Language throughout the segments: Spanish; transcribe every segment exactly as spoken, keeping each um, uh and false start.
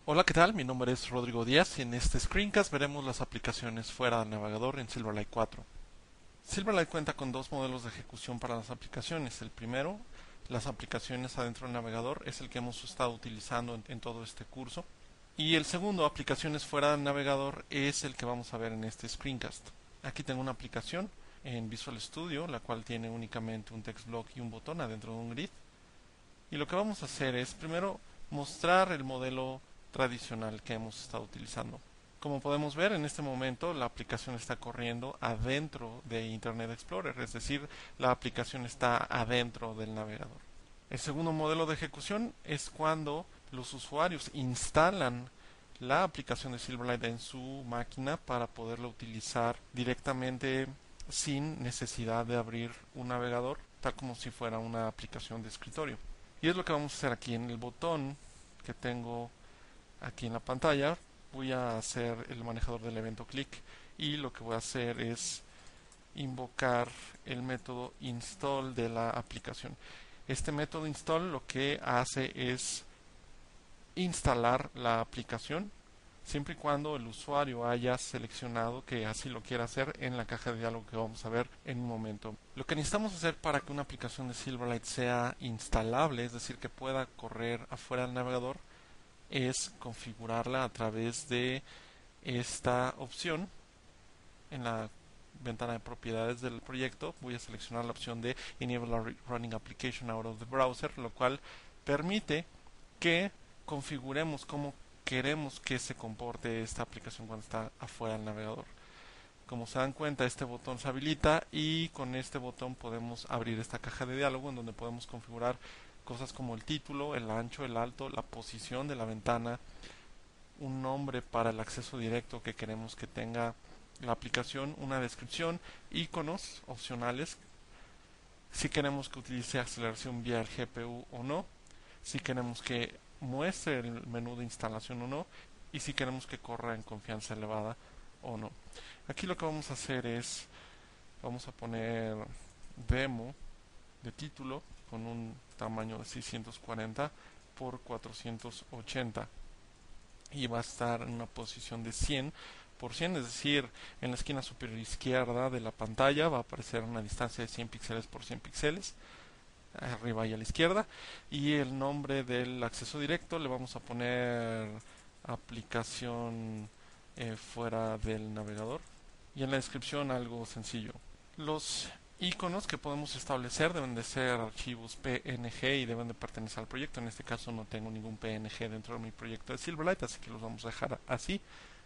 Hola, ¿qué tal? Mi nombre es Rodrigo Díaz y en este screencast veremos las aplicaciones fuera del navegador en Silverlight cuatro. Silverlight cuenta con dos modelos de ejecución para las aplicaciones. El primero, las aplicaciones adentro del navegador, es el que hemos estado utilizando en, en todo este curso. Y el segundo, aplicaciones fuera del navegador, es el que vamos a ver en este screencast. Aquí tengo una aplicación en Visual Studio, la cual tiene únicamente un text block y un botón adentro de un grid. Y lo que vamos a hacer es primero mostrar el modelo tradicional que hemos estado utilizando. Como podemos ver en este momento la aplicación está corriendo adentro de Internet Explorer, es decir, la aplicación está adentro del navegador. El segundo modelo de ejecución es cuando los usuarios instalan la aplicación de Silverlight en su máquina para poderla utilizar directamente sin necesidad de abrir un navegador, tal como si fuera una aplicación de escritorio. Y es lo que vamos a hacer aquí en el botón que tengo aquí en la pantalla. Voy a hacer el manejador del evento click y lo que voy a hacer es invocar el método install de la aplicación. Este método install lo que hace es instalar la aplicación siempre y cuando el usuario haya seleccionado que así lo quiera hacer en la caja de diálogo que vamos a ver en un momento. Lo que necesitamos hacer para que una aplicación de Silverlight sea instalable, es decir, que pueda correr afuera del navegador, es configurarla a través de esta opción. En la ventana de propiedades del proyecto voy a seleccionar la opción de Enable Running Application Out of the Browser, lo cual permite que configuremos cómo queremos que se comporte esta aplicación cuando está afuera del navegador. Como se dan cuenta, este botón se habilita y con este botón podemos abrir esta caja de diálogo en donde podemos configurar cosas como el título, el ancho, el alto, la posición de la ventana, un nombre para el acceso directo que queremos que tenga la aplicación, una descripción, iconos opcionales, si queremos que utilice aceleración vía el G P U o no, si queremos que muestre el menú de instalación o no, y si queremos que corra en confianza elevada o no. Aquí lo que vamos a hacer es, vamos a poner demo de título con un tamaño de seiscientos cuarenta por cuatrocientos ochenta y va a estar en una posición de cien por cien, es decir, en la esquina superior izquierda de la pantalla va a aparecer una distancia de cien píxeles por cien píxeles arriba y a la izquierda, y el nombre del acceso directo le vamos a poner aplicación eh, fuera del navegador, y en la descripción algo sencillo. Los iconos que podemos establecer deben de ser archivos P N G y deben de pertenecer al proyecto. En este caso no tengo ningún P N G dentro de mi proyecto de Silverlight, así que los vamos a dejar así.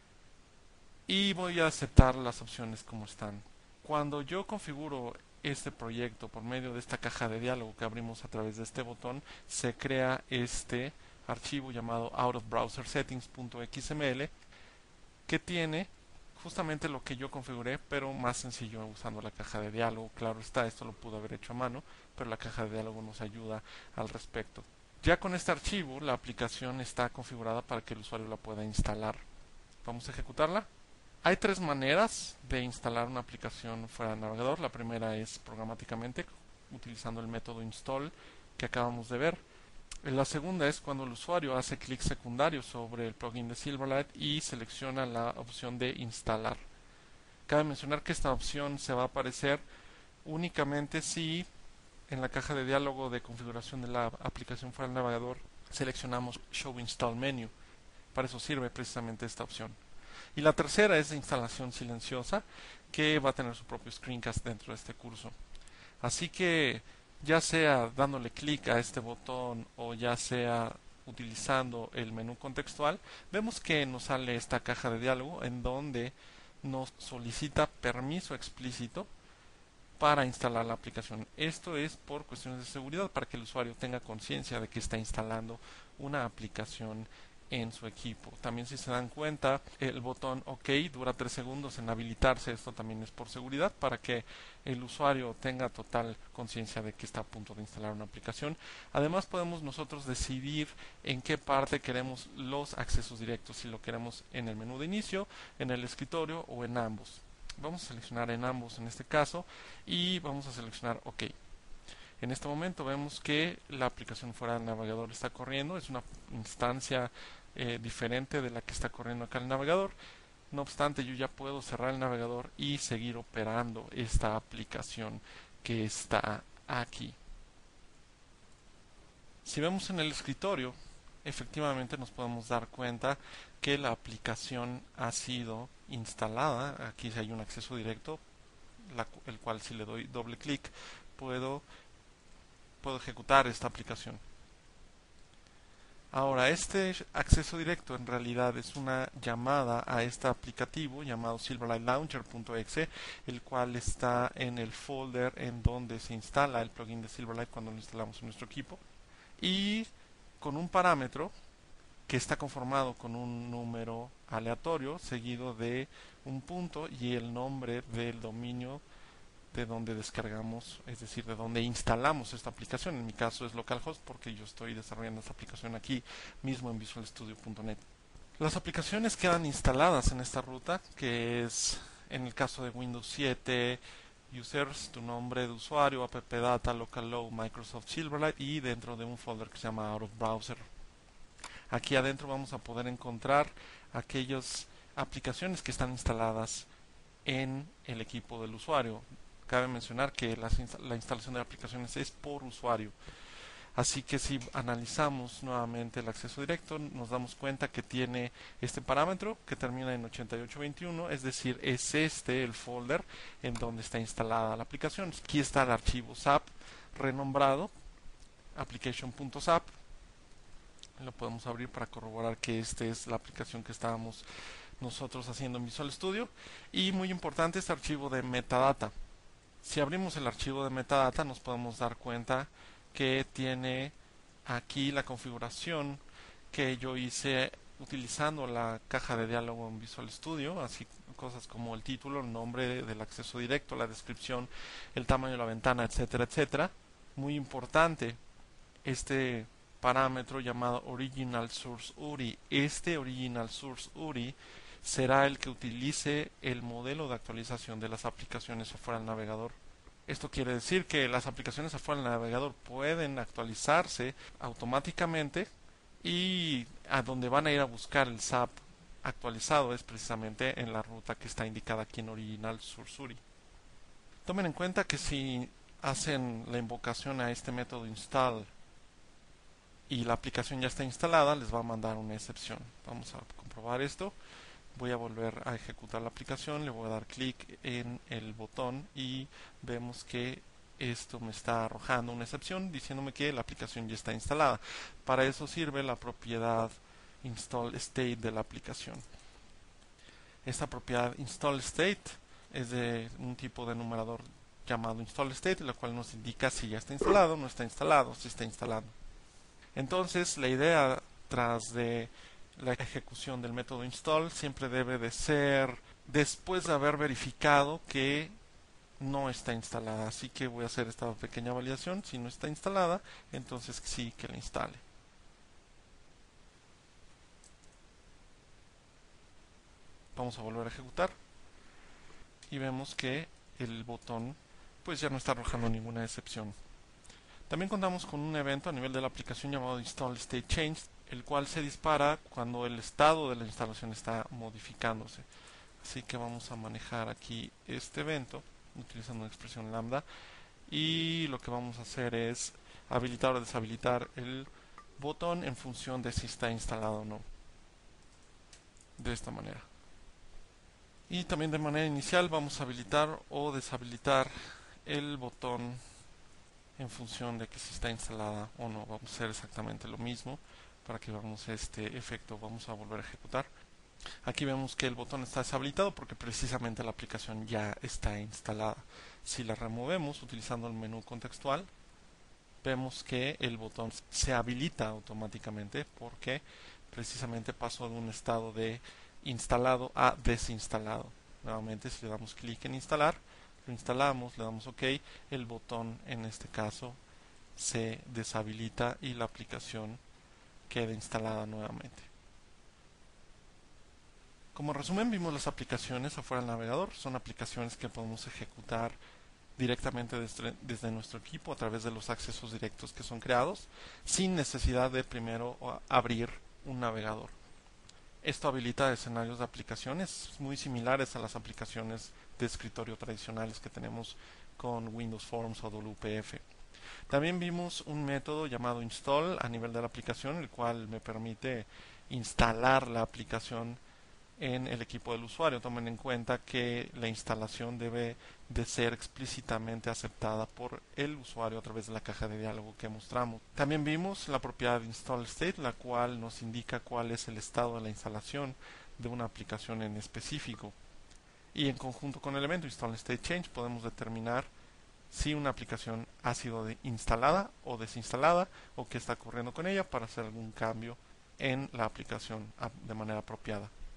Y voy a aceptar las opciones como están. Cuando yo configuro este proyecto por medio de esta caja de diálogo que abrimos a través de este botón, se crea este archivo llamado outofbrowsersettings.xml que tiene justamente lo que yo configuré, pero más sencillo usando la caja de diálogo. Claro está, esto lo pude haber hecho a mano, pero la caja de diálogo nos ayuda al respecto. Ya con este archivo, la aplicación está configurada para que el usuario la pueda instalar. Vamos a ejecutarla. Hay tres maneras de instalar una aplicación fuera del navegador. La primera es programáticamente, utilizando el método install que acabamos de ver. La segunda es cuando el usuario hace clic secundario sobre el plugin de Silverlight y selecciona la opción de instalar. Cabe mencionar que esta opción se va a aparecer únicamente si en la caja de diálogo de configuración de la aplicación fuera del navegador seleccionamos Show Install Menu. Para eso sirve precisamente esta opción. Y la tercera es de instalación silenciosa, que va a tener su propio screencast dentro de este curso. Así que ya sea dándole clic a este botón o ya sea utilizando el menú contextual, vemos que nos sale esta caja de diálogo en donde nos solicita permiso explícito para instalar la aplicación. Esto es por cuestiones de seguridad, para que el usuario tenga conciencia de que está instalando una aplicación en su equipo. También, si se dan cuenta, el botón OK dura tres segundos en habilitarse. Esto también es por seguridad, para que el usuario tenga total conciencia de que está a punto de instalar una aplicación. Además, podemos nosotros decidir en qué parte queremos los accesos directos, si lo queremos en el menú de inicio, en el escritorio o en ambos. Vamos a seleccionar en ambos en este caso y vamos a seleccionar OK. En este momento vemos que la aplicación fuera del navegador está corriendo. Es una instancia eh, diferente de la que está corriendo acá el navegador. No obstante, yo ya puedo cerrar el navegador y seguir operando esta aplicación que está aquí. Si vemos en el escritorio, efectivamente nos podemos dar cuenta que la aplicación ha sido instalada. Aquí hay un acceso directo, la, el cual si le doy doble clic puedo, puedo ejecutar esta aplicación. Ahora, este acceso directo en realidad es una llamada a este aplicativo llamado Silverlight Launcher punto exe, el cual está en el folder en donde se instala el plugin de Silverlight cuando lo instalamos en nuestro equipo, y con un parámetro que está conformado con un número aleatorio seguido de un punto y el nombre del dominio de donde descargamos, es decir, de donde instalamos esta aplicación. En mi caso es localhost porque yo estoy desarrollando esta aplicación aquí mismo en Visual Studio punto net. Las aplicaciones quedan instaladas en esta ruta, que es en el caso de Windows siete, users, tu nombre de usuario, appdata, localhost, Microsoft Silverlight, y dentro de un folder que se llama out of browser. Aquí adentro vamos a poder encontrar aquellas aplicaciones que están instaladas en el equipo del usuario. Cabe mencionar que la, la instalación de aplicaciones es por usuario. Así que si analizamos nuevamente el acceso directo, nos damos cuenta que tiene este parámetro que termina en ochenta y ocho veintiuno, es decir, es este el folder en donde está instalada la aplicación. Aquí está el archivo S A P renombrado, application.sap. Lo podemos abrir para corroborar que esta es la aplicación que estábamos nosotros haciendo en Visual Studio. Y muy importante, este archivo de metadata. Si abrimos el archivo de metadata, nos podemos dar cuenta que tiene aquí la configuración que yo hice utilizando la caja de diálogo en Visual Studio, así cosas como el título, el nombre del acceso directo, la descripción, el tamaño de la ventana, etcétera, etcétera. Muy importante, este parámetro llamado Original Source U R I. Este Original Source U R I será el que utilice el modelo de actualización de las aplicaciones afuera del navegador. Esto quiere decir que las aplicaciones afuera del navegador pueden actualizarse automáticamente, y a donde van a ir a buscar el S A P actualizado es precisamente en la ruta que está indicada aquí en Original Source U R I. Tomen en cuenta que si hacen la invocación a este método install y la aplicación ya está instalada, les va a mandar una excepción. Vamos a comprobar esto. Voy a volver a ejecutar la aplicación, le voy a dar clic en el botón y vemos que esto me está arrojando una excepción diciéndome que la aplicación ya está instalada. Para eso sirve la propiedad install state de la aplicación. Esta propiedad install state es de un tipo de numerador llamado install state, la cual nos indica si ya está instalado, no está instalado, si está instalado. Entonces, la idea tras de la ejecución del método install siempre debe de ser después de haber verificado que no está instalada. Así que voy a hacer esta pequeña validación. Si no está instalada, entonces sí que la instale. Vamos a volver a ejecutar y vemos que el botón pues ya no está arrojando ninguna excepción. También contamos con un evento a nivel de la aplicación llamado install state change, el cual se dispara cuando el estado de la instalación está modificándose. Así que vamos a manejar aquí este evento utilizando una expresión lambda, y lo que vamos a hacer es habilitar o deshabilitar el botón en función de si está instalado o no, de esta manera. Y también de manera inicial vamos a habilitar o deshabilitar el botón en función de que si está instalada o no. Vamos a hacer exactamente lo mismo para que veamos este efecto. Vamos a volver a ejecutar. Aquí vemos que el botón está deshabilitado porque precisamente la aplicación ya está instalada. Si la removemos utilizando el menú contextual, vemos que el botón se habilita automáticamente porque precisamente pasó de un estado de instalado a desinstalado. Nuevamente, si le damos clic en instalar, lo instalamos, le damos OK, el botón en este caso se deshabilita y la aplicación queda instalada nuevamente. Como resumen, vimos las aplicaciones afuera del navegador. Son aplicaciones que podemos ejecutar directamente desde, desde nuestro equipo a través de los accesos directos que son creados, sin necesidad de primero abrir un navegador. Esto habilita escenarios de aplicaciones muy similares a las aplicaciones de escritorio tradicionales que tenemos con Windows Forms o W P F. También vimos un método llamado install a nivel de la aplicación, el cual me permite instalar la aplicación en el equipo del usuario. Tomen en cuenta que la instalación debe de ser explícitamente aceptada por el usuario a través de la caja de diálogo que mostramos. También vimos la propiedad install state, la cual nos indica cuál es el estado de la instalación de una aplicación en específico. Y en conjunto con el evento install state change podemos determinar si una aplicación ha sido instalada o desinstalada o qué está ocurriendo con ella para hacer algún cambio en la aplicación de manera apropiada.